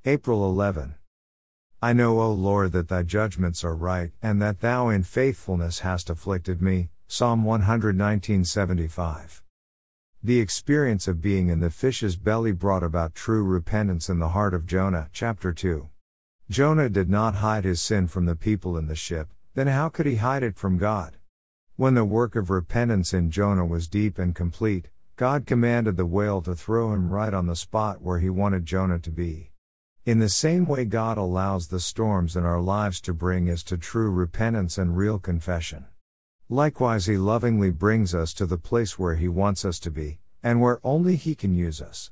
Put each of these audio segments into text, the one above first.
April 11. I know, O Lord, that thy judgments are right, and that thou in faithfulness hast afflicted me. Psalm 119:75. The experience of being in the fish's belly brought about true repentance in the heart of Jonah. Chapter 2. Jonah did not hide his sin from the people in the ship, then how could he hide it from God? When the work of repentance in Jonah was deep and complete, God commanded the whale to throw him right on the spot where he wanted Jonah to be. In the same way, God allows the storms in our lives to bring us to true repentance and real confession. Likewise, He lovingly brings us to the place where He wants us to be, and where only He can use us.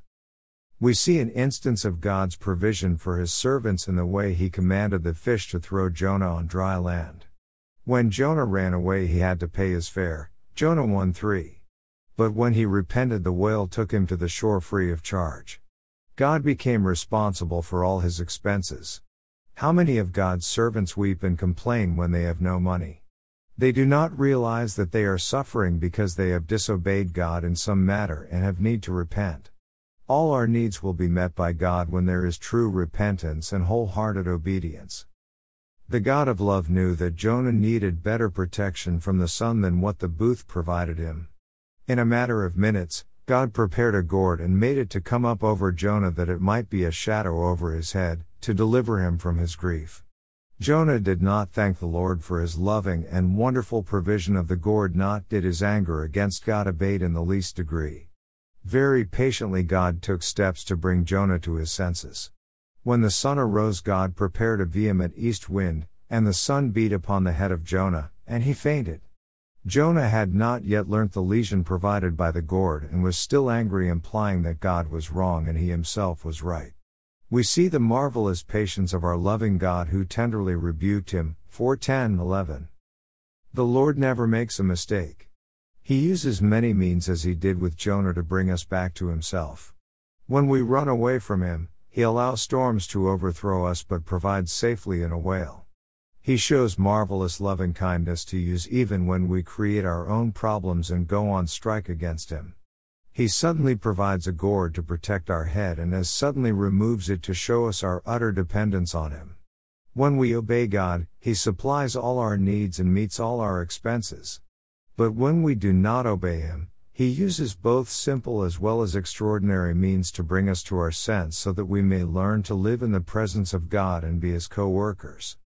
We see an instance of God's provision for His servants in the way He commanded the fish to throw Jonah on dry land. When Jonah ran away, he had to pay his fare, Jonah 1:3. But when he repented, the whale took him to the shore free of charge. God became responsible for all his expenses. How many of God's servants weep and complain when they have no money? They do not realize that they are suffering because they have disobeyed God in some matter and have need to repent. All our needs will be met by God when there is true repentance and wholehearted obedience. The God of love knew that Jonah needed better protection from the sun than what the booth provided him. In a matter of minutes, God prepared a gourd and made it to come up over Jonah that it might be a shadow over his head, to deliver him from his grief. Jonah did not thank the Lord for His loving and wonderful provision of the gourd, nor did his anger against God abate in the least degree. Very patiently God took steps to bring Jonah to his senses. When the sun arose, God prepared a vehement east wind, and the sun beat upon the head of Jonah, and he fainted. Jonah had not yet learnt the lesion provided by the gourd and was still angry, implying that God was wrong and he himself was right. We see the marvelous patience of our loving God, who tenderly rebuked him. 4:10-11. The Lord never makes a mistake. He uses many means, as He did with Jonah, to bring us back to Himself. When we run away from Him, He allows storms to overthrow us but provides safely in a whale. He shows marvelous loving kindness to use even when we create our own problems and go on strike against Him. He suddenly provides a gourd to protect our head and as suddenly removes it to show us our utter dependence on Him. When we obey God, He supplies all our needs and meets all our expenses. But when we do not obey Him, He uses both simple as well as extraordinary means to bring us to our sense, so that we may learn to live in the presence of God and be His co-workers.